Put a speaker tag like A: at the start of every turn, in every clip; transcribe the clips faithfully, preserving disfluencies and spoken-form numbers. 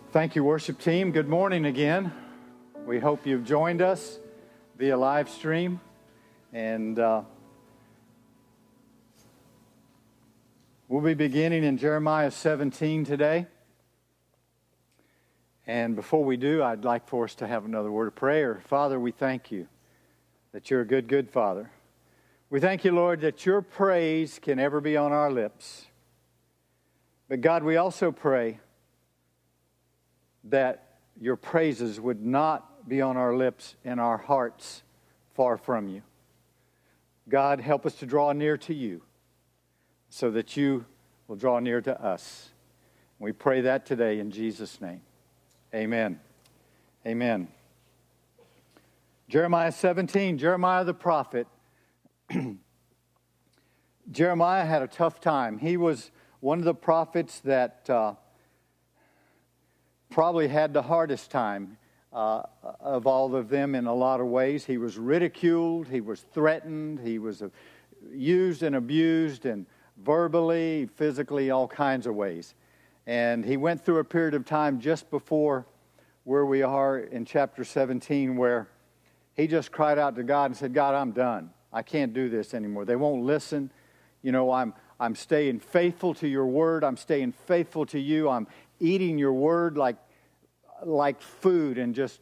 A: Thank you, worship team. Good morning again. We hope you've joined us via live stream. And uh, we'll be beginning in Jeremiah seventeen today. And before we do, I'd like for us to have another word of prayer. Father, we thank you that you're a good, good Father. We thank you, Lord, that your praise can ever be on our lips. But God, we also pray that your praises would not be on our lips and our hearts far from you. God, help us to draw near to you so that you will draw near to us. We pray that today in Jesus' name. Amen. Amen. Jeremiah seventeen, Jeremiah the prophet. Jeremiah had a tough time. He was one of the prophets that uh, probably had the hardest time uh, of all of them in a lot of ways. He was ridiculed, he was threatened, he was uh, used and abused, and verbally, physically, all kinds of ways. And he went through a period of time just before where we are in chapter seventeen, where he just cried out to God and said, God, I'm done. I can't do this anymore. They won't listen. You know, I'm I'm staying faithful to your word. I'm staying faithful to you. I'm eating your word like like food and just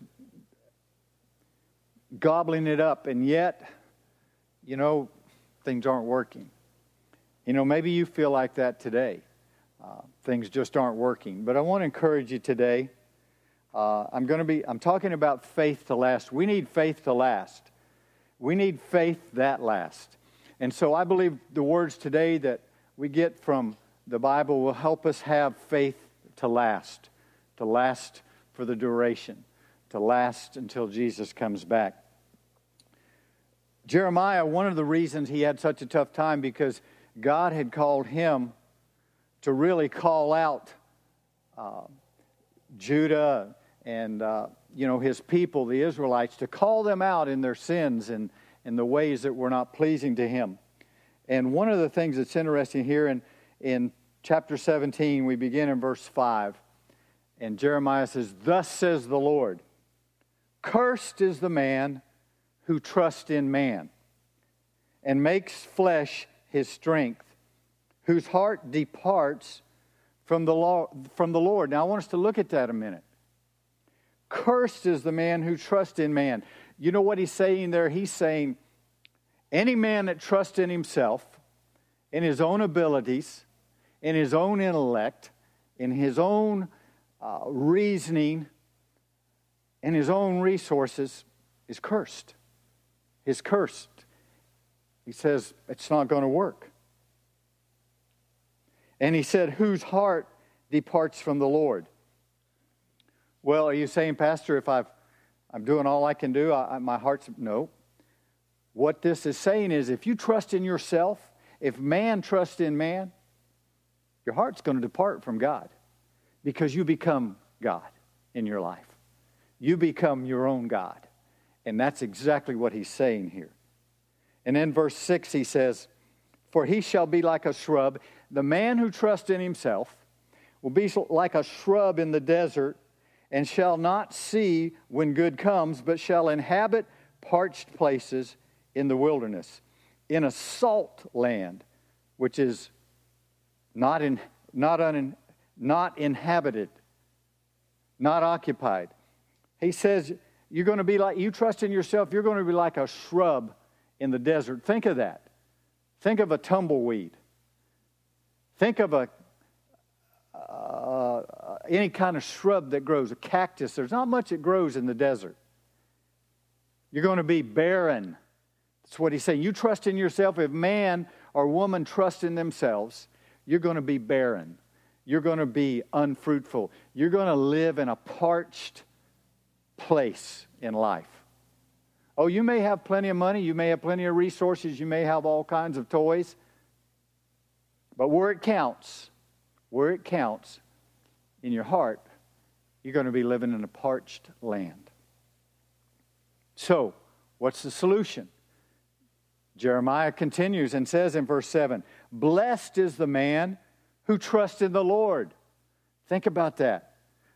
A: gobbling it up. And yet, you know, things aren't working. You know, maybe you feel like that today. Uh, things just aren't working. But I want to encourage you today. Uh, I'm going to be, I'm talking about faith to last. We need faith to last. We need faith that lasts. And so I believe the words today that we get from the Bible will help us have faith to last, to last for the duration, to last until Jesus comes back. Jeremiah, one of the reasons he had such a tough time because God had called him to really call out uh, Judah and uh, you know his people, the Israelites, to call them out in their sins and in the ways that were not pleasing to him. And one of the things that's interesting here in, in chapter seventeen, we begin in verse five. And Jeremiah says, thus says the Lord, cursed is the man who trusts in man and makes flesh his strength, whose heart departs from the law, from the Lord. Now I want us to look at that a minute. Cursed is the man who trusts in man. You know what he's saying there? He's saying any man that trusts in himself, in his own abilities, in his own intellect, in his own uh, reasoning, in his own resources is cursed. Is cursed. He says it's not going to work. And he said, whose heart departs from the Lord. Well, are you saying, Pastor, if I've, I'm doing all I can do, I, my heart's... No. What this is saying is if you trust in yourself, if man trusts in man, your heart's going to depart from God because you become God in your life. You become your own God. And that's exactly what he's saying here. And in verse six he says, for he shall be like a shrub. The man who trusts in himself will be like a shrub in the desert and shall not see when good comes, but shall inhabit parched places in the wilderness, in a salt land, which is not in, not un, not inhabited, not occupied. He says, you're going to be like, you trust in yourself, you're going to be like a shrub in the desert. Think of that. Think of a tumbleweed. Think of a uh, any kind of shrub that grows, a cactus. There's not much that grows in the desert. You're going to be barren. That's what he's saying. You trust in yourself. If man or woman trust in themselves, you're going to be barren. You're going to be unfruitful. You're going to live in a parched place in life. Oh, you may have plenty of money. You may have plenty of resources. You may have all kinds of toys. But where it counts, where it counts, in your heart, you're going to be living in a parched land. So, what's the solution? Jeremiah continues and says in verse seven, blessed is the man who trusts in the Lord. Think about that.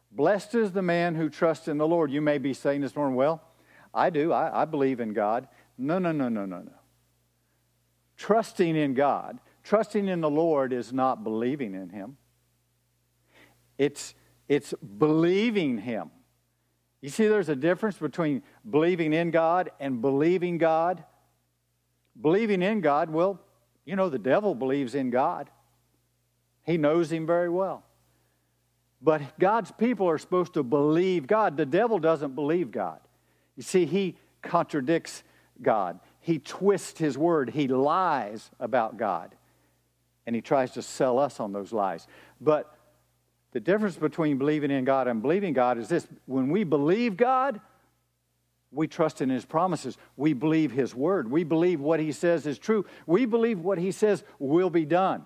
A: Blessed is the man who trusts in the Lord. You may be saying this morning, well, I do. I, I believe in God. No, no, no, no, no, no. Trusting in God, trusting in the Lord is not believing in Him. It's, it's believing Him. You see, there's a difference between believing in God and believing God. Believing in God, well, you know, the devil believes in God. He knows Him very well. But God's people are supposed to believe God. The devil doesn't believe God. You see, he contradicts God. He twists His word. He lies about God. And he tries to sell us on those lies. But the difference between believing in God and believing God is this. When we believe God, we trust in His promises. We believe His word. We believe what He says is true. We believe what He says will be done.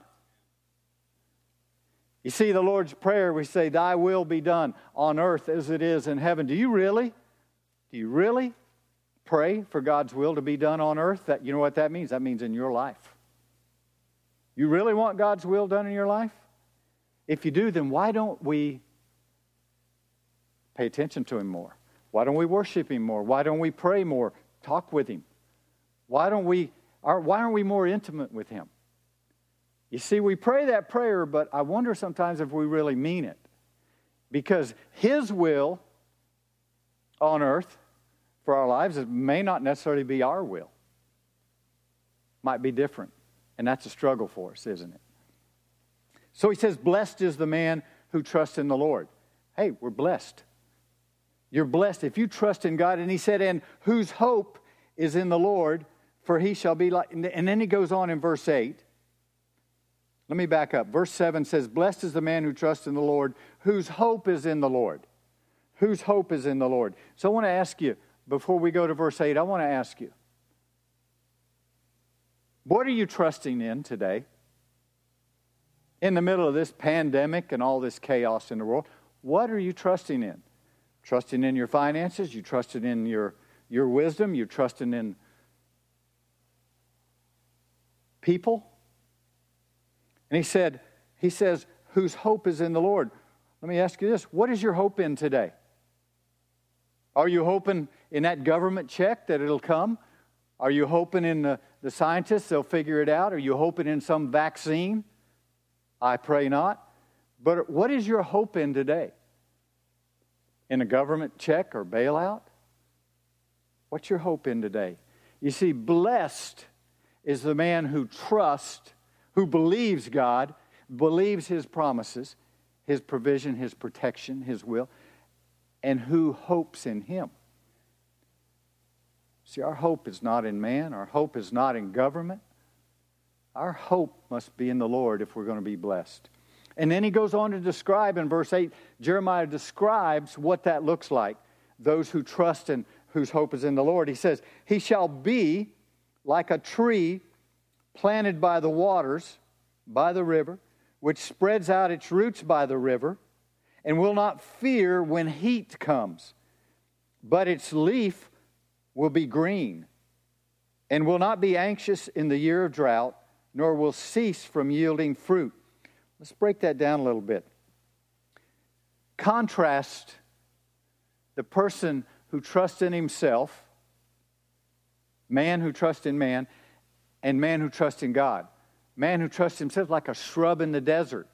A: You see, the Lord's Prayer, we say, Thy will be done on earth as it is in heaven. Do you really? Do you really pray for God's will to be done on earth? That, you know what that means? That means in your life. You really want God's will done in your life? If you do, then why don't we pay attention to Him more? Why don't we worship Him more? Why don't we pray more? Talk with Him. Why don't we? Are, why aren't we more intimate with Him? You see, we pray that prayer, but I wonder sometimes if we really mean it. Because His will on earth for our lives may not necessarily be our will. Might be different. And that's a struggle for us, isn't it? So He says, blessed is the man who trusts in the Lord. Hey, we're blessed. You're blessed if you trust in God. And He said, and whose hope is in the Lord, for he shall be like... And then He goes on in verse eight. Let me back up. Verse seven says, blessed is the man who trusts in the Lord, whose hope is in the Lord. Whose hope is in the Lord. So I want to ask you, before we go to verse eight, I want to ask you, what are you trusting in today? In the middle of this pandemic and all this chaos in the world, what are you trusting in? Trusting in your finances? You trusting in your, your wisdom? You trusting in people? And he said, he says, whose hope is in the Lord. Let me ask you this. What is your hope in today? Are you hoping in that government check that it'll come? Are you hoping in the, the scientists, they'll figure it out? Are you hoping in some vaccine? I pray not. But what is your hope in today? In a government check or bailout? What's your hope in today? You see, blessed is the man who trusts, who believes God, believes His promises, His provision, His protection, His will, and who hopes in Him. See, our hope is not in man. Our hope is not in government. Our hope must be in the Lord if we're going to be blessed. And then he goes on to describe in verse eight, Jeremiah describes what that looks like. Those who trust and whose hope is in the Lord. He says, he shall be like a tree planted by the waters, by the river, which spreads out its roots by the river, and will not fear when heat comes. But its leaf will be green, and will not be anxious in the year of drought, nor will cease from yielding fruit. Let's break that down a little bit. Contrast the person who trusts in himself, man who trusts in man, and man who trusts in God. Man who trusts himself like a shrub in the desert.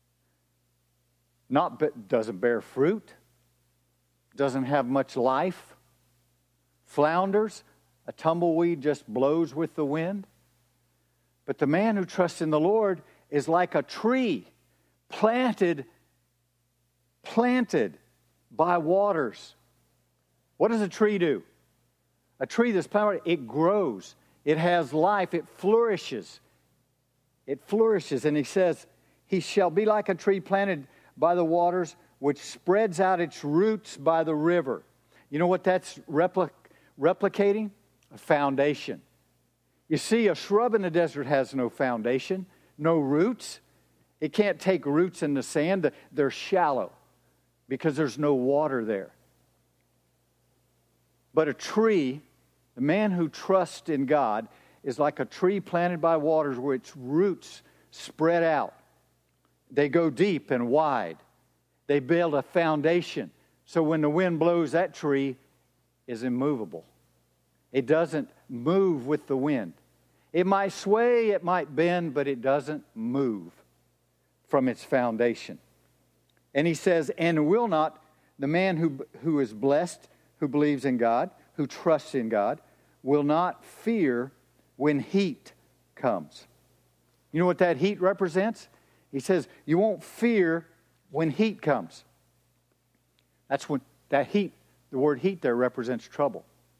A: Not but doesn't bear fruit, doesn't have much life, flounders, a tumbleweed just blows with the wind. But the man who trusts in the Lord is like a tree planted, planted by waters. What does a tree do? A tree that's planted, it grows. It has life. It flourishes. It flourishes. And he says, he shall be like a tree planted by the waters, which spreads out its roots by the river. You know what that's repli- replicating? A foundation. You see, a shrub in the desert has no foundation, no roots. It can't take roots in the sand. They're shallow because there's no water there. But a tree, the man who trusts in God, is like a tree planted by waters where its roots spread out. They go deep and wide. They build a foundation. So when the wind blows, that tree is immovable. It doesn't move with the wind. It might sway, it might bend, but it doesn't move from its foundation. And he says, and will not, the man who, who is blessed, who believes in God, who trusts in God, will not fear when heat comes. You know what that heat represents? He says, you won't fear when heat comes. That's when that heat, the word heat there represents trouble.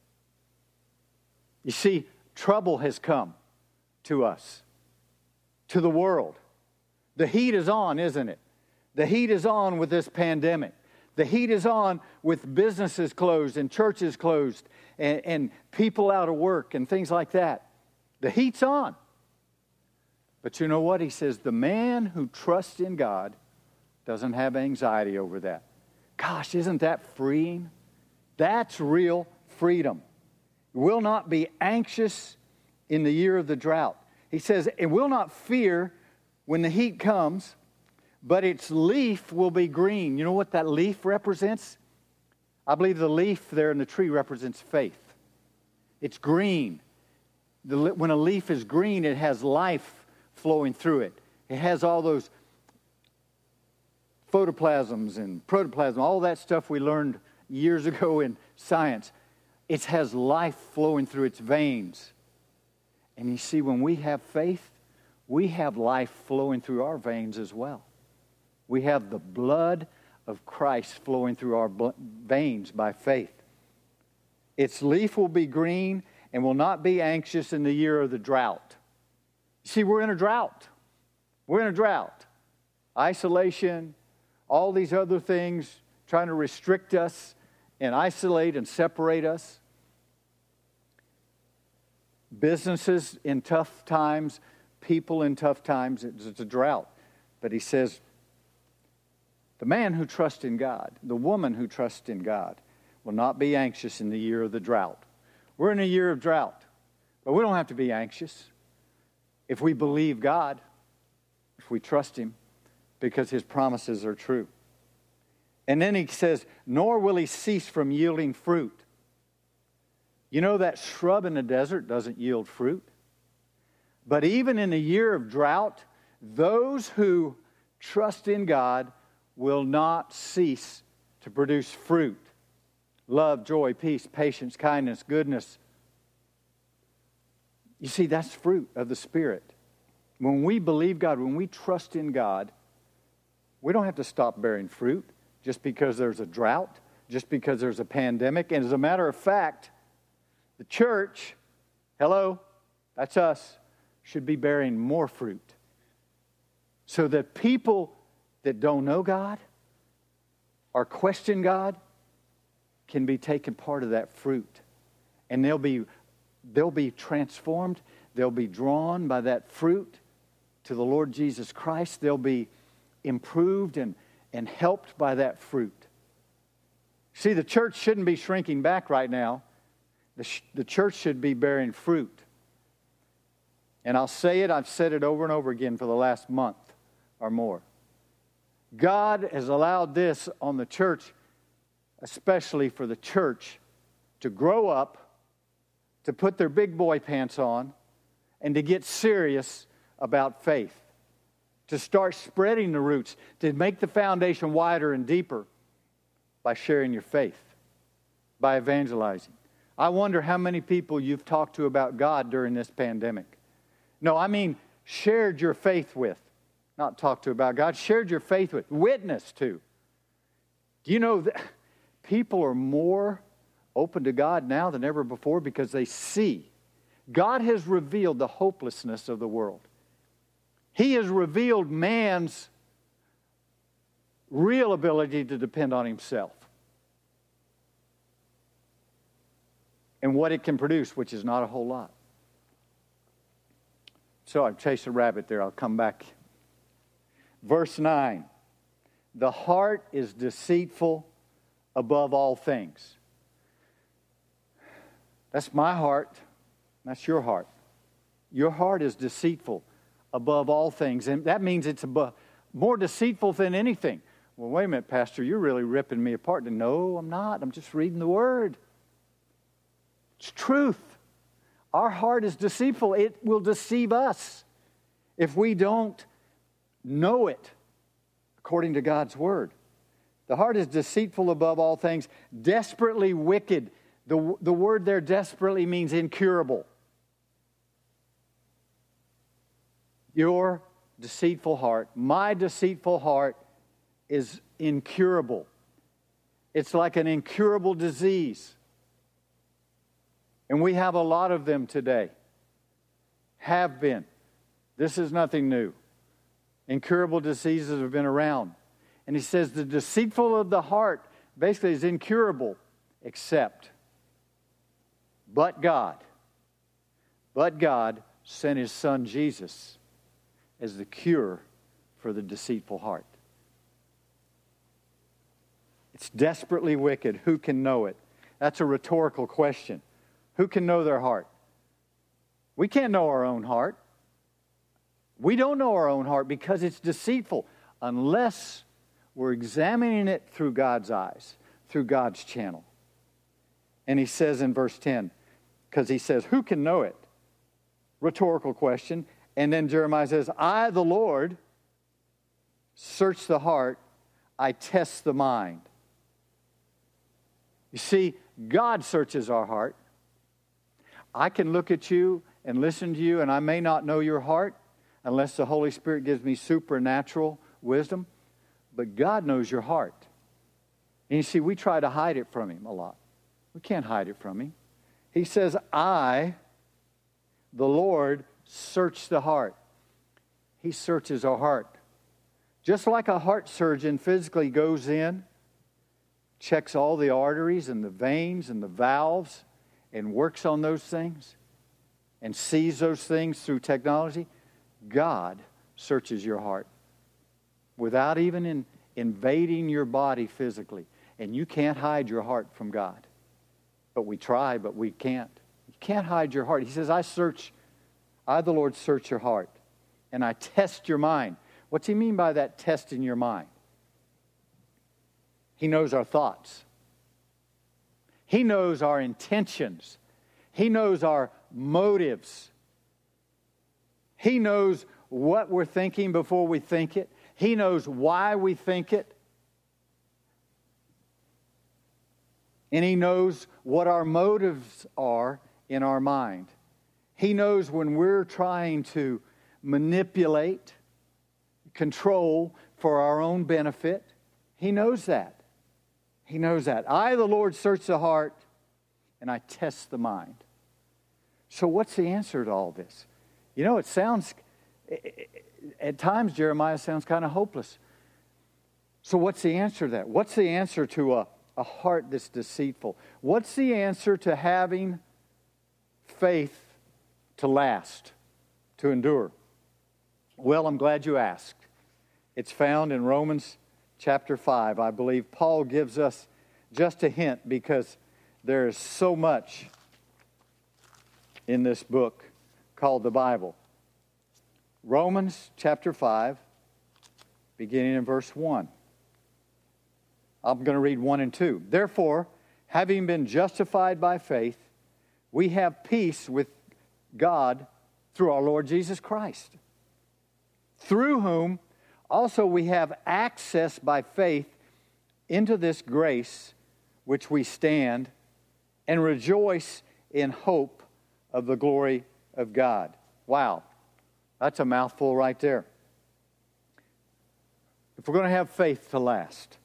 A: You see, trouble has come to us, to the world. The heat is on, isn't it? The heat is on with this pandemic. The heat is on with businesses closed and churches closed and, and people out of work and things like that. The heat's on. But you know what? He says the man who trusts in God doesn't have anxiety over that. Gosh, isn't that freeing? That's real freedom. Will not be anxious in the year of the drought. He says, it will not fear when the heat comes, but its leaf will be green. You know what that leaf represents? I believe the leaf there in the tree represents faith. It's green. The, when a leaf is green, it has life flowing through it. It has all those photoplasms and protoplasm, all that stuff we learned years ago in science. It has life flowing through its veins. And you see, when we have faith, we have life flowing through our veins as well. We have the blood of Christ flowing through our veins by faith. Its leaf will be green and will not be anxious in the year of the drought. You see, we're in a drought. We're in a drought. Isolation, all these other things trying to restrict us and isolate and separate us. Businesses in tough times, people in tough times. It's a drought. But he says, the man who trusts in God, the woman who trusts in God, will not be anxious in the year of the drought. We're in a year of drought, but we don't have to be anxious if we believe God, if we trust Him, because His promises are true. And then he says, nor will he cease from yielding fruit. You know that shrub in the desert doesn't yield fruit. But even in a year of drought, those who trust in God will not cease to produce fruit. Love, joy, peace, patience, kindness, goodness. You see, that's fruit of the Spirit. When we believe God, when we trust in God, we don't have to stop bearing fruit just because there's a drought, just because there's a pandemic. And as a matter of fact, the church, hello, that's us, should be bearing more fruit. So that people that don't know God or question God can be taken part of that fruit. And they'll be, they'll be transformed. They'll be drawn by that fruit to the Lord Jesus Christ. They'll be improved and, and helped by that fruit. See, the church shouldn't be shrinking back right now. The, sh- the church should be bearing fruit. And I'll say it, I've said it over and over again for the last month or more. God has allowed this on the church, especially for the church, to grow up, to put their big boy pants on, and to get serious about faith. To start spreading the roots, to make the foundation wider and deeper by sharing your faith, by evangelizing. I wonder how many people you've talked to about God during this pandemic. No, I mean shared your faith with. Not talked to about God, shared your faith with, witnessed to. Do you know that people are more open to God now than ever before because they see God has revealed the hopelessness of the world. He has revealed man's real ability to depend on himself and what it can produce, which is not a whole lot. So I've chased a rabbit there. I'll come back. Verse nine. The heart is deceitful above all things. That's my heart. That's your heart. Your heart is deceitful above all things. And that means it's above, more deceitful than anything. Well, wait a minute, Pastor, you're really ripping me apart. No, I'm not. I'm just reading the Word. It's truth. Our heart is deceitful. It will deceive us if we don't know it according to God's Word. The heart is deceitful above all things, desperately wicked. The, the word there, desperately, means incurable. Your deceitful heart, my deceitful heart, is incurable. It's like an incurable disease. And we have a lot of them today. Have been. This is nothing new. Incurable diseases have been around. And he says the deceitful of the heart basically is incurable, except but God. But God sent His Son Jesus as the cure for the deceitful heart. It's desperately wicked. Who can know it? That's a rhetorical question. Who can know their heart? We can't know our own heart. We don't know our own heart because it's deceitful unless we're examining it through God's eyes, through God's channel. And he says in verse ten, because he says, who can know it? Rhetorical question. And then Jeremiah says, I, the Lord, search the heart, I test the mind. You see, God searches our heart. I can look at you and listen to you, and I may not know your heart unless the Holy Spirit gives me supernatural wisdom. But God knows your heart. And you see, we try to hide it from Him a lot. We can't hide it from Him. He says, I, the Lord, search the heart. He searches our heart. Just like a heart surgeon physically goes in, checks all the arteries and the veins and the valves and works on those things and sees those things through technology, God searches your heart without even in, invading your body physically. And you can't hide your heart from God. But we try, but we can't. You can't hide your heart. He says, I search, I the Lord search your heart, and I test your mind. What's He mean by that, testing your mind? He knows our thoughts. He knows our intentions. He knows our motives. He knows what we're thinking before we think it. He knows why we think it. And He knows what our motives are in our mind. He knows when we're trying to manipulate, control for our own benefit. He knows that. He knows that. I, the Lord, search the heart, and I test the mind. So what's the answer to all this? You know, it sounds, at times Jeremiah sounds kind of hopeless. So what's the answer to that? What's the answer to a, a heart that's deceitful? What's the answer to having faith to last, to endure? Well, I'm glad you asked. It's found in Romans chapter five. I believe Paul gives us just a hint because there is so much in this book called the Bible. Romans chapter five, beginning in verse one. I'm going to read one and two. Therefore, having been justified by faith, we have peace with God through our Lord Jesus Christ, through whom also we have access by faith into this grace which we stand and rejoice in hope of the glory of God. Wow, that's a mouthful right there. If we're going to have faith to last,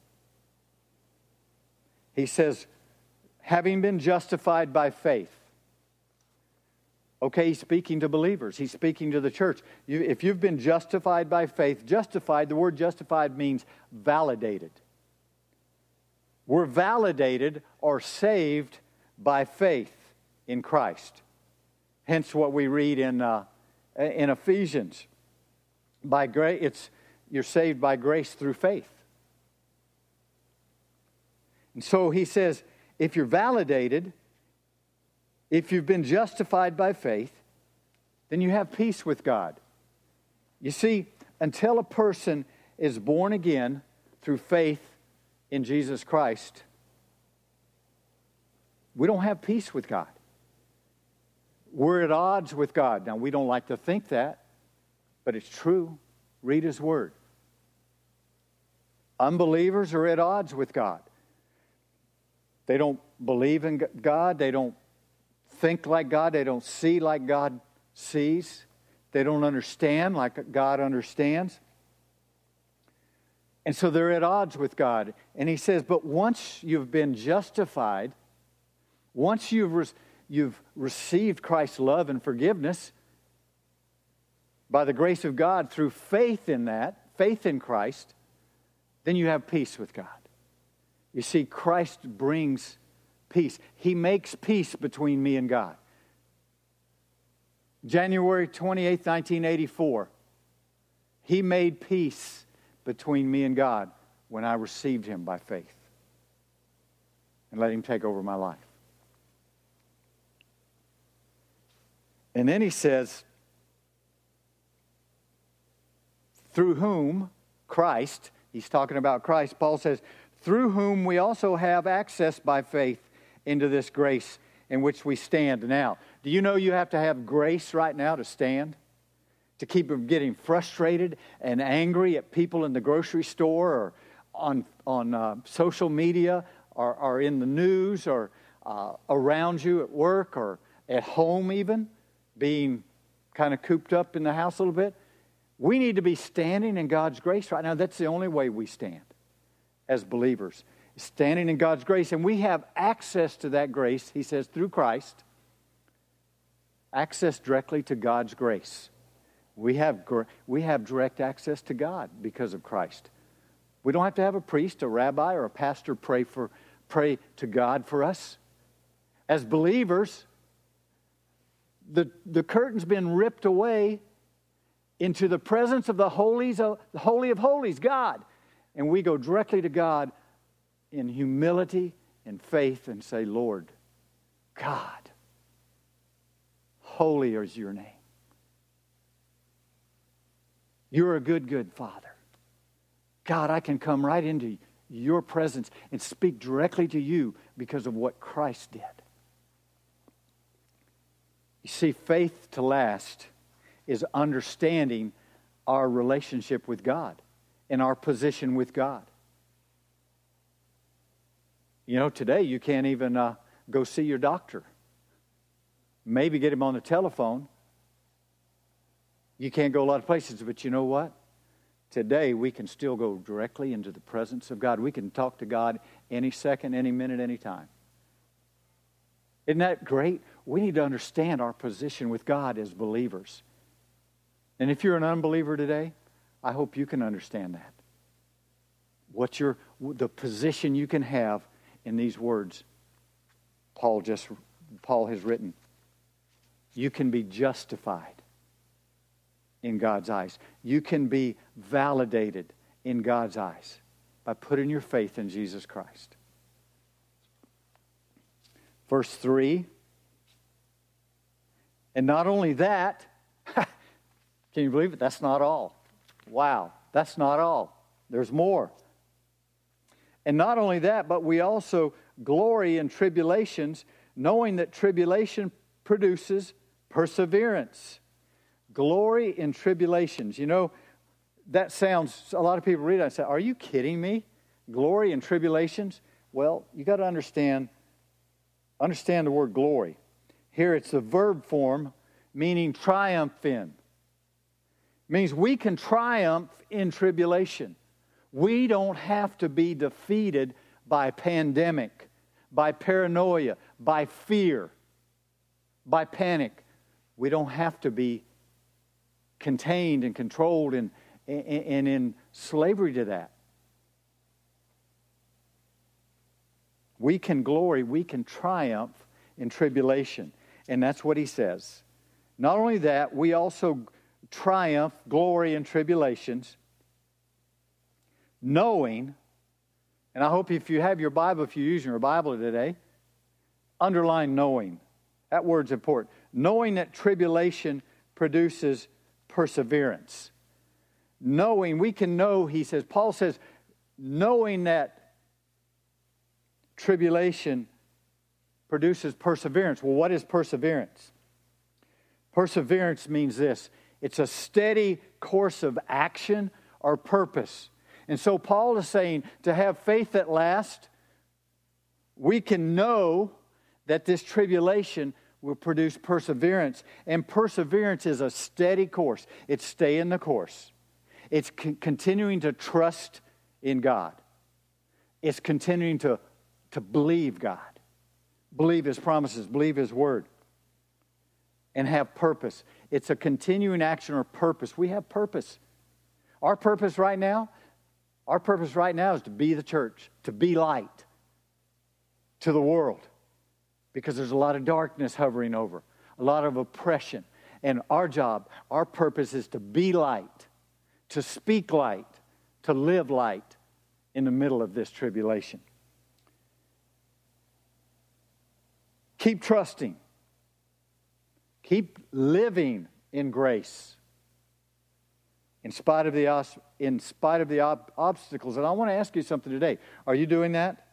A: he says, having been justified by faith. Okay, he's speaking to believers. He's speaking to the church. You, if you've been justified by faith, justified, the word justified means validated. We're validated or saved by faith in Christ. Hence what we read in uh, in Ephesians. By grace, it's you're saved by grace through faith. And so he says, if you're validated, if you've been justified by faith, then you have peace with God. You see, until a person is born again, through faith in Jesus Christ, we don't have peace with God. We're at odds with God. Now, we don't like to think that, but it's true. Read His Word. Unbelievers are at odds with God. They don't believe in God. They don't think like God. They don't see like God sees. They don't understand like God understands. And so they're at odds with God. And He says, but once you've been justified, once you've, re- you've received Christ's love and forgiveness by the grace of God through faith in that, faith in Christ, then you have peace with God. You see, Christ brings peace. He makes peace between me and God. January twenty-eighth, nineteen eighty-four, He made peace between me and God when I received Him by faith and let Him take over my life. And then He says, through whom, Christ, He's talking about Christ, Paul says, through whom we also have access by faith into this grace in which we stand now. Do you know you have to have grace right now to stand? To keep from getting frustrated and angry at people in the grocery store or on, on uh, social media or, or in the news or uh, around you at work or at home even, being kind of cooped up in the house a little bit. We need to be standing in God's grace right now. That's the only way we stand as believers, standing in God's grace. And we have access to that grace, he says, through Christ, access directly to God's grace. We have, we have direct access to God because of Christ. We don't have to have a priest, a rabbi, or a pastor pray for pray to God for us. As believers, the, the curtain's been ripped away into the presence of the holies, of, the Holy of Holies, God. And we go directly to God in humility and faith and say, Lord, God, holy is your name. You're a good, good Father. God, I can come right into your presence and speak directly to you because of what Christ did. You see, faith to last is understanding our relationship with God and our position with God. You know, today you can't even uh, go see your doctor. Maybe get him on the telephone. You can't go a lot of places, but you know what? Today we can still go directly into the presence of God. We can talk to God any second, any minute, any time. Isn't that great? We need to understand our position with God as believers. And if you're an unbeliever today, I hope you can understand that. What your the position you can have in these words Paul just Paul has written. You can be justified in God's eyes. You can be validated in God's eyes by putting your faith in Jesus Christ. Verse three. And not only that, can you believe it? That's not all. Wow, that's not all. There's more. And not only that, but we also glory in tribulations, knowing that tribulation produces perseverance. Glory in tribulations. You know, that sounds, a lot of people read it and say, are you kidding me? Glory in tribulations? Well, you got to understand, understand the word glory. Here it's the verb form, meaning triumph in. It means we can triumph in tribulation. We don't have to be defeated by pandemic, by paranoia, by fear, by panic. We don't have to be contained and controlled and, and, and in slavery to that. We can glory, we can triumph in tribulation. And that's what he says. Not only that, we also triumph, glory in tribulations, knowing, and I hope if you have your Bible, if you're using your Bible today, underline knowing. That word's important. Knowing that tribulation produces perseverance. Knowing, we can know, he says, Paul says, knowing that tribulation produces perseverance. Well, what is perseverance? Perseverance means this. It's a steady course of action or purpose. And so Paul is saying to have faith that lasts, we can know that this tribulation will produce perseverance. And perseverance is a steady course. It's staying the course. It's c- continuing to trust in God. It's continuing to, to believe God. Believe His promises. Believe His word. And have purpose. It's a continuing action or purpose. We have purpose. Our purpose right now, our purpose right now is to be the church, to be light to the world. Because there's a lot of darkness hovering over, a lot of oppression. And our job, our purpose is to be light, to speak light, to live light in the middle of this tribulation. Keep trusting. Keep living in grace. In spite of the, in spite of the ob- obstacles. And I want to ask you something today. Are you doing that?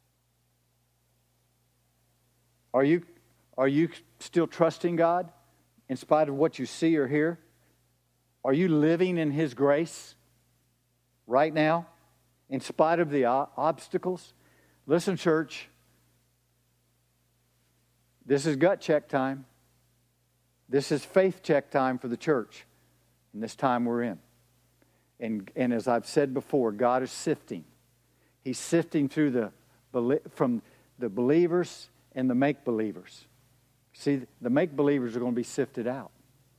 A: Are you, are you still trusting God in spite of what you see or hear? Are you living in His grace right now in spite of the o- obstacles? Listen, church, this is gut check time. This is faith check time for the church in this time we're in. And, and as I've said before, God is sifting. He's sifting through the from the believers and the make-believers. See, the make-believers are going to be sifted out.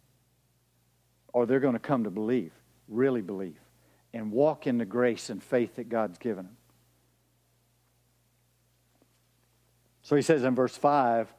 A: Or they're going to come to believe, really believe, and walk in the grace and faith that God's given them. So he says in verse five,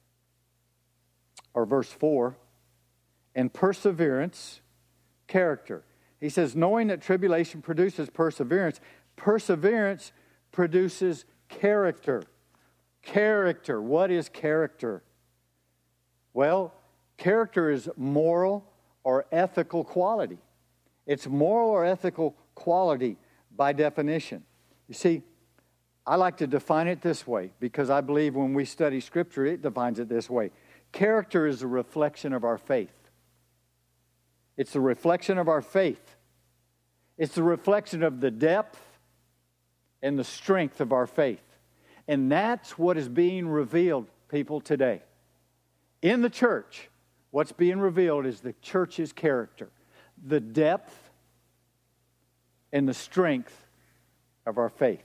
A: or verse four, and perseverance, character. He says, knowing that tribulation produces perseverance, perseverance produces character. Character. What is character? Well, character is moral or ethical quality. It's moral or ethical quality by definition. You see, I like to define it this way because I believe when we study Scripture, it defines it this way. Character is a reflection of our faith. It's the reflection of our faith. It's the reflection of the depth and the strength of our faith. And that's what is being revealed, people, today. In the church, what's being revealed is the church's character, the depth and the strength of our faith.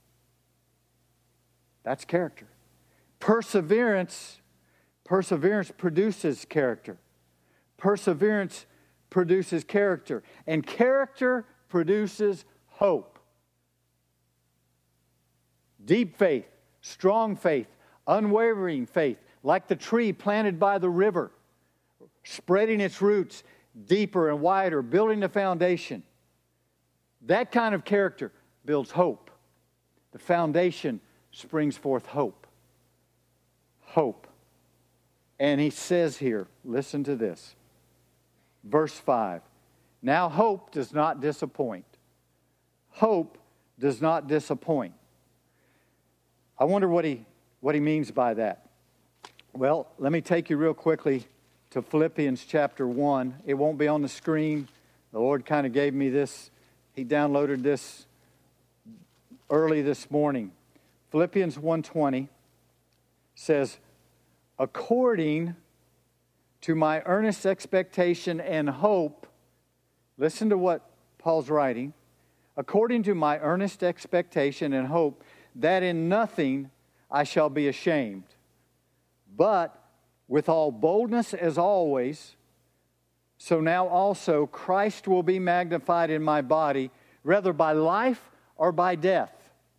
A: That's character. Perseverance, perseverance produces character. Perseverance produces character. And character produces hope. Deep faith, strong faith, unwavering faith, like the tree planted by the river, spreading its roots deeper and wider, building the foundation. That kind of character builds hope. The foundation springs forth hope. Hope. And he says here, listen to this. Verse five. Now hope does not disappoint. Hope does not disappoint. I wonder what he what he means by that. Well, let me take you real quickly to Philippians chapter one. It won't be on the screen. The Lord kind of gave me this. He downloaded this early this morning. Philippians one twenty says, according to my earnest expectation and hope, listen to what Paul's writing, according to my earnest expectation and hope, that in nothing I shall be ashamed, but with all boldness as always, so now also Christ will be magnified in my body, whether by life or by death.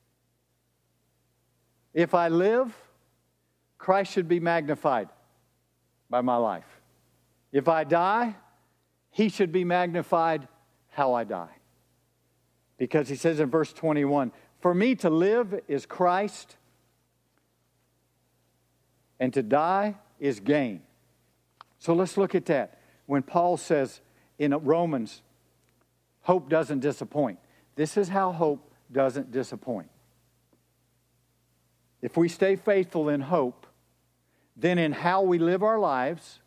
A: If I live, Christ should be magnified by my life. If I die, He should be magnified how I die. Because he says in verse twenty-one, for me to live is Christ, and to die is gain. So let's look at that. When Paul says in Romans, hope doesn't disappoint. This is how hope doesn't disappoint. If we stay faithful in hope, then in how we live our lives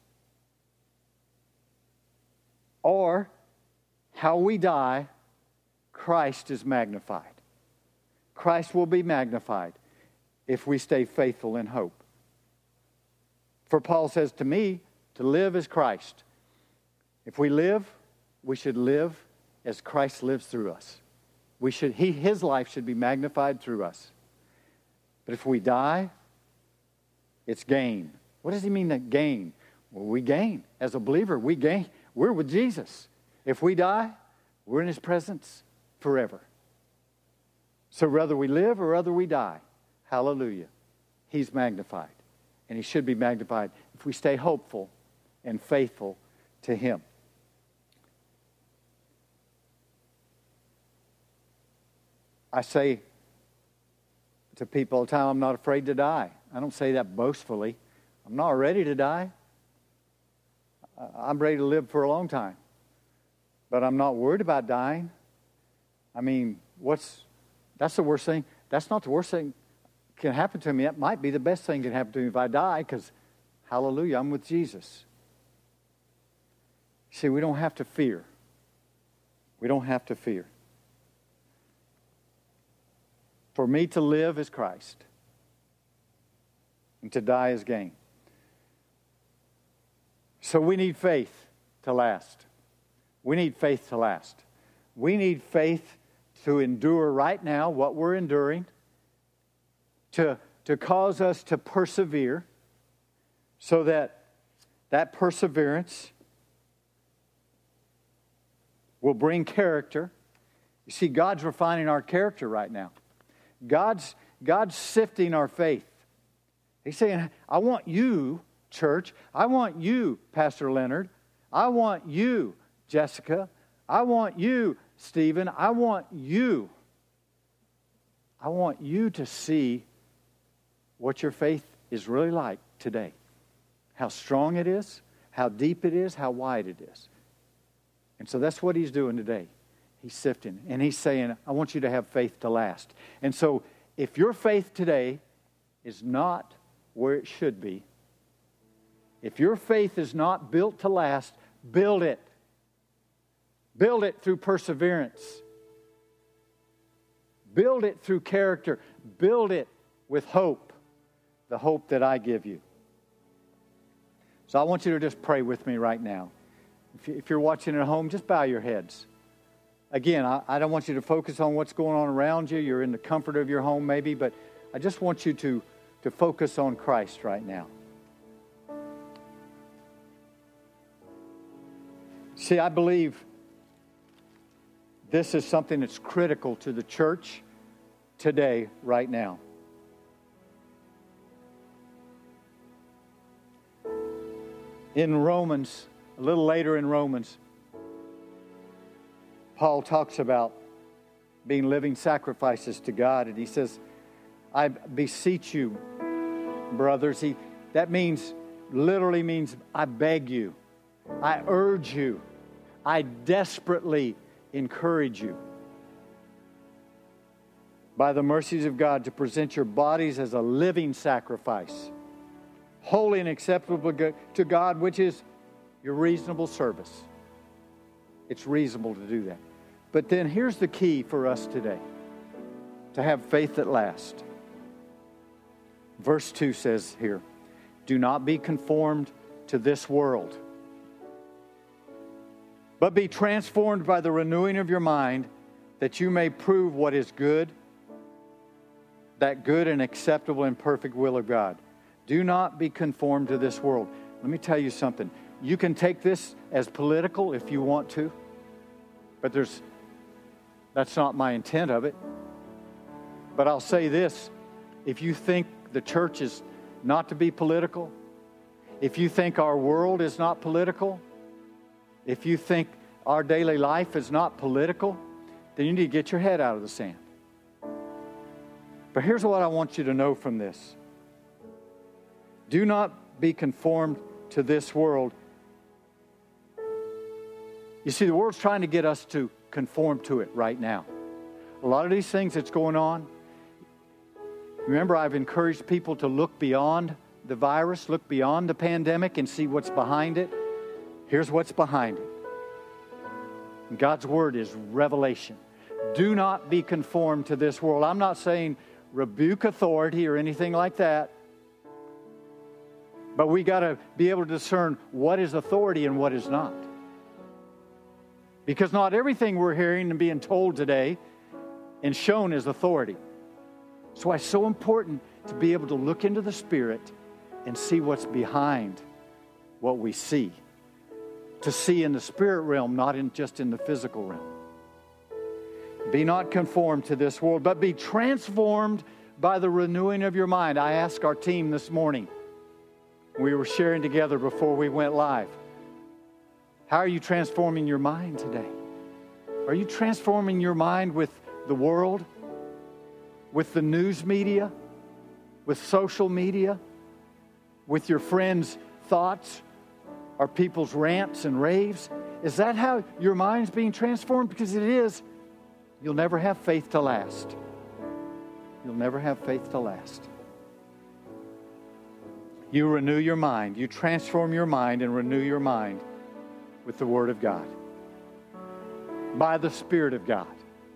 A: or how we die, Christ is magnified. Christ will be magnified if we stay faithful in hope. For Paul says, to me, to live is Christ. If we live, we should live as Christ lives through us. We should, he, his life should be magnified through us. But if we die, it's gain. What does he mean that gain? Well, we gain. As a believer, we gain. We're with Jesus. If we die, we're in his presence forever. So whether we live or whether we die, hallelujah, he's magnified. And he should be magnified if we stay hopeful and faithful to him. I say to people all the time, I'm not afraid to die. I don't say that boastfully. I'm not ready to die. I'm ready to live for a long time. But I'm not worried about dying. I mean, what's that's the worst thing. That's not the worst thing can happen to me. That might be the best thing that can happen to me if I die, because, hallelujah, I'm with Jesus. See, we don't have to fear. We don't have to fear. For me to live is Christ, and to die is gain. So we need faith to last. We need faith to last. We need faith to endure right now what we're enduring, to, to cause us to persevere, so that that perseverance will bring character. You see, God's refining our character right now. God's, God's sifting our faith. He's saying, I want you, church, I want you, Pastor Leonard, I want you, Jessica, I want you, Stephen, I want you. I want you to see what your faith is really like today. How strong it is, how deep it is, how wide it is. And so that's what he's doing today. He's sifting. And he's saying, I want you to have faith to last. And so if your faith today is not where it should be, if your faith is not built to last, build it. Build it through perseverance. Build it through character. Build it with hope. The hope that I give you. So I want you to just pray with me right now. If you're watching at home, just bow your heads. Again, I, I don't want you to focus on what's going on around you. You're in the comfort of your home maybe, but I just want you to, to focus on Christ right now. See, I believe this is something that's critical to the church today, right now. In Romans, a little later in Romans, Paul talks about being living sacrifices to God, and he says, I beseech you, brothers. He, that means, literally means, I beg you, I urge you, I desperately encourage you, by the mercies of God, to present your bodies as a living sacrifice, holy and acceptable to God, which is your reasonable service. It's reasonable to do that. But then here's the key for us today, to have faith that lasts. Verse two says here, do not be conformed to this world, but be transformed by the renewing of your mind, that you may prove what is good, that good and acceptable and perfect will of God. Do not be conformed to this world. Let me tell you something. You can take this as political if you want to, but there's that's not my intent of it. But I'll say this. If you think the church is not to be political, if you think our world is not political, if you think our daily life is not political, then you need to get your head out of the sand. But here's what I want you to know from this. Do not be conformed to this world. You see, the world's trying to get us to conform to it right now. A lot of these things that's going on. Remember, I've encouraged people to look beyond the virus, look beyond the pandemic and see what's behind it. Here's what's behind it. God's Word is revelation. Do not be conformed to this world. I'm not saying rebuke authority or anything like that. But we got to be able to discern what is authority and what is not. Because not everything we're hearing and being told today and shown is authority. That's why it's so important to be able to look into the Spirit and see what's behind what we see. To see in the spirit realm, not in just in the physical realm. Be not conformed to this world, but be transformed by the renewing of your mind. I asked our team this morning, we were sharing together before we went live, how are you transforming your mind today? Are you transforming your mind with the world, with the news media, with social media, with your friends' thoughts, or people's rants and raves? Is that how your mind's being transformed? Because it is, you'll never have faith to last. You'll never have faith to last. You renew your mind. You transform your mind and renew your mind with the Word of God. By the Spirit of God.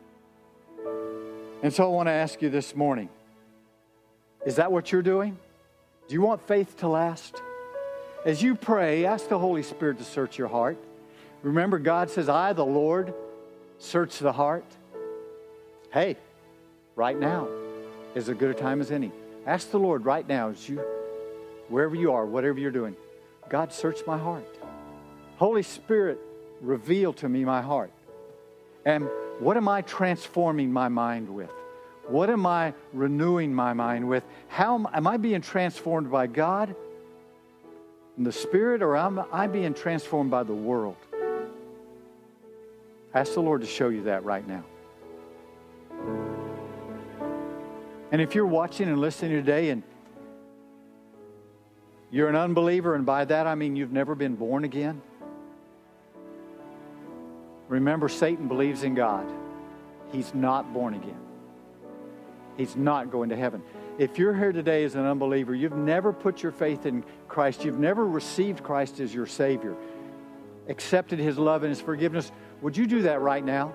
A: And so I want to ask you this morning, is that what you're doing? Do you want faith to last? As you pray, ask the Holy Spirit to search your heart. Remember, God says, I, the Lord, search the heart. Hey, right now is as good a time as any. Ask the Lord right now, as you, wherever you are, whatever you're doing, God, search my heart. Holy Spirit, reveal to me my heart. And what am I transforming my mind with? What am I renewing my mind with? How am, am I being transformed by God in the Spirit, or am I being transformed by the world? Ask the Lord to show you that right now. And if you're watching and listening today and you're an unbeliever, and by that I mean you've never been born again, remember, Satan believes in God. He's not born again. He's not going to heaven. If you're here today as an unbeliever, you've never put your faith in Christ, you've never received Christ as your Savior, accepted His love and His forgiveness, would you do that right now?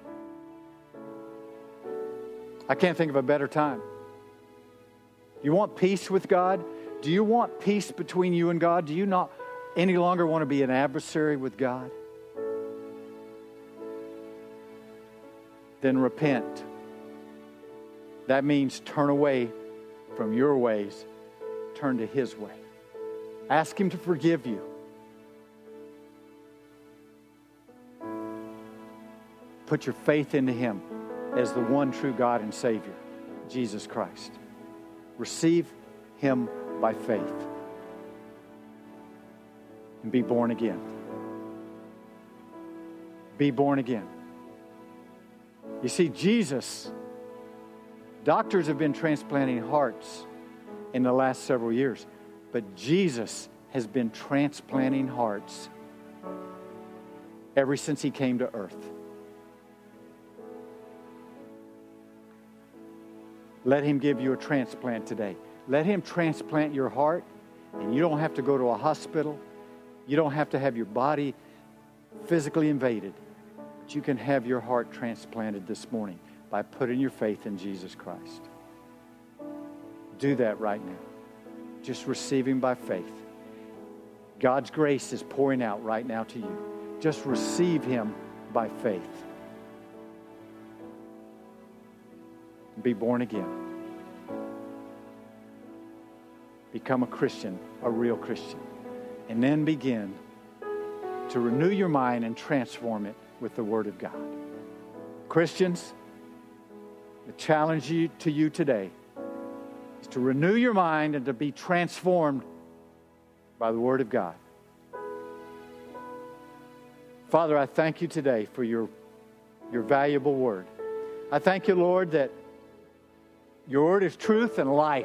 A: I can't think of a better time. You want peace with God? Do you want peace between you and God? Do you not any longer want to be an adversary with God? Then repent. That means turn away from your ways, turn to His way. Ask Him to forgive you. Put your faith into Him as the one true God and Savior, Jesus Christ. Receive Him by faith and be born again. Be born again. You see, Jesus, doctors have been transplanting hearts in the last several years, but Jesus has been transplanting hearts ever since He came to earth. Let Him give you a transplant today. Let Him transplant your heart, and you don't have to go to a hospital. You don't have to have your body physically invaded. But you can have your heart transplanted this morning by putting your faith in Jesus Christ. Do that right now. Just receive Him by faith. God's grace is pouring out right now to you. Just receive Him by faith. Be born again. Become a Christian, a real Christian. And then begin to renew your mind and transform it with the Word of God. Christians, the challenge you, to you today is to renew your mind and to be transformed by the Word of God. Father, I thank you today for your, your valuable Word. I thank you, Lord, that your Word is truth and life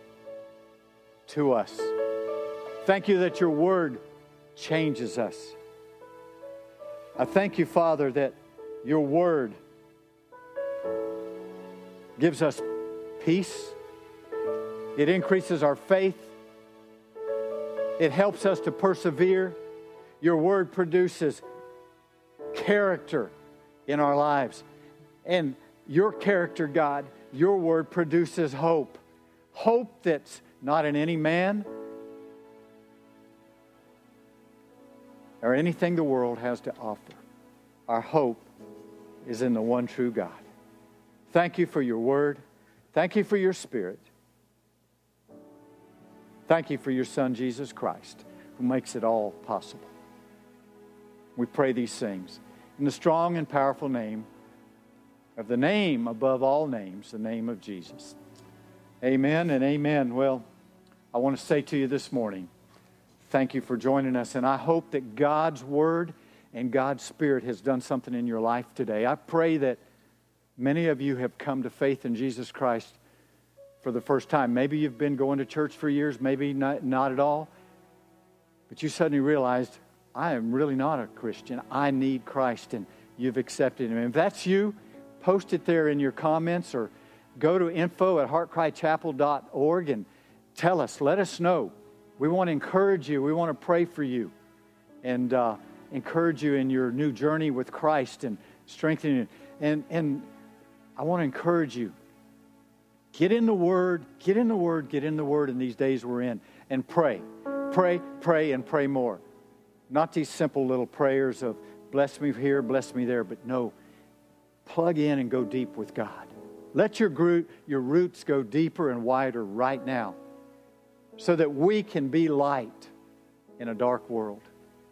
A: to us. Thank you that your Word changes us. I thank you, Father, that your Word gives us peace. It increases our faith. It helps us to persevere. Your word produces character in our lives. And your character, God, your word produces hope. Hope that's not in any man or anything the world has to offer. Our hope is in the one true God. Thank you for your word. Thank you for your Spirit. Thank you for your Son, Jesus Christ, who makes it all possible. We pray these things in the strong and powerful name of the name above all names, the name of Jesus. Amen and amen. Well, I want to say to you this morning, thank you for joining us. And I hope that God's Word and God's Spirit has done something in your life today. I pray that many of you have come to faith in Jesus Christ for the first time. Maybe you've been going to church for years, maybe not, not at all. But you suddenly realized, I am really not a Christian. I need Christ, and you've accepted Him. And if that's you, post it there in your comments or go to info at heart cry chapel dot org and tell us, let us know. We want to encourage you. We want to pray for you and uh, encourage you in your new journey with Christ and strengthen you. And, and I want to encourage you. Get in the Word, get in the Word, get in the Word in these days we're in. And pray. Pray, pray, and pray more. Not these simple little prayers of bless me here, bless me there, but no. Plug in and go deep with God. Let your, gro- your roots go deeper and wider right now so that we can be light in a dark world.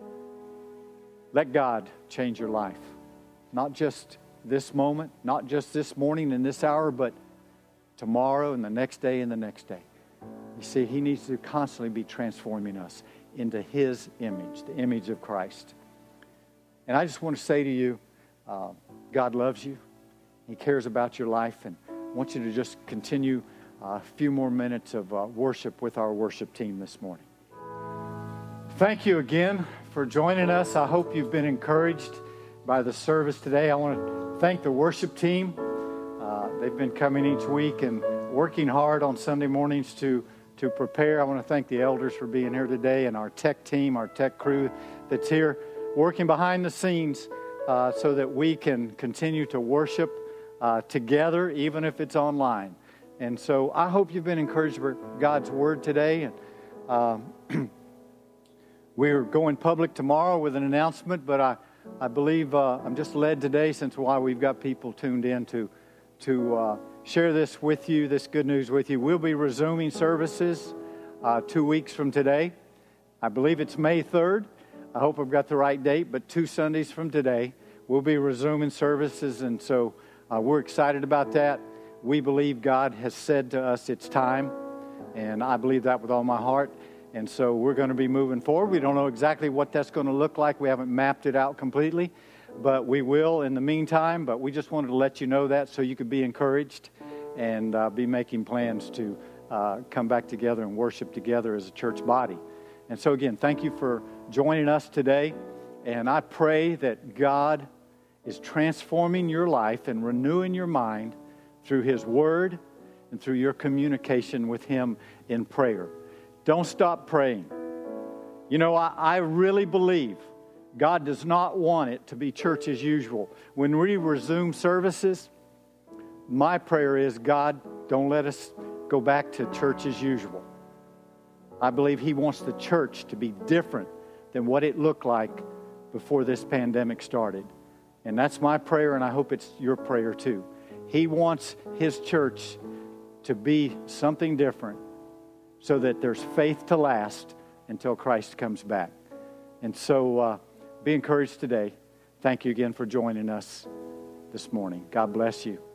A: Let God change your life. Not just this moment, not just this morning and this hour, but tomorrow and the next day and the next day. You see, He needs to constantly be transforming us into His image, the image of Christ. And I just want to say to you, uh, God loves you. He cares about your life, and I want you to just continue uh, a few more minutes of uh, worship with our worship team this morning. Thank you again for joining us. I hope you've been encouraged by the service today. I want to thank the worship team. Uh, they've been coming each week and working hard on Sunday mornings to, to prepare. I want to thank the elders for being here today and our tech team, our tech crew that's here working behind the scenes uh, so that we can continue to worship uh, together, even if it's online. And so I hope you've been encouraged by God's Word today. And um, we're going public tomorrow with an announcement, but I, I believe uh, I'm just led today, since why we've got people tuned in to to uh, share this with you, this good news with you. We'll be resuming services uh, two weeks from today. I believe it's May third. I hope I've got the right date, but two Sundays from today, we'll be resuming services, and so uh, we're excited about that. We believe God has said to us it's time, and I believe that with all my heart, and so we're going to be moving forward. We don't know exactly what that's going to look like. We haven't mapped it out completely, but we will in the meantime. But we just wanted to let you know that so you could be encouraged and uh, be making plans to uh, come back together and worship together as a church body. And so again, thank you for joining us today. And I pray that God is transforming your life and renewing your mind through His Word and through your communication with Him in prayer. Don't stop praying. You know, I, I really believe God does not want it to be church as usual. When we resume services, my prayer is, God, don't let us go back to church as usual. I believe He wants the church to be different than what it looked like before this pandemic started. And that's my prayer, and I hope it's your prayer too. He wants His church to be something different so that there's faith to last until Christ comes back. And so uh, be encouraged today. Thank you again for joining us this morning. God bless you.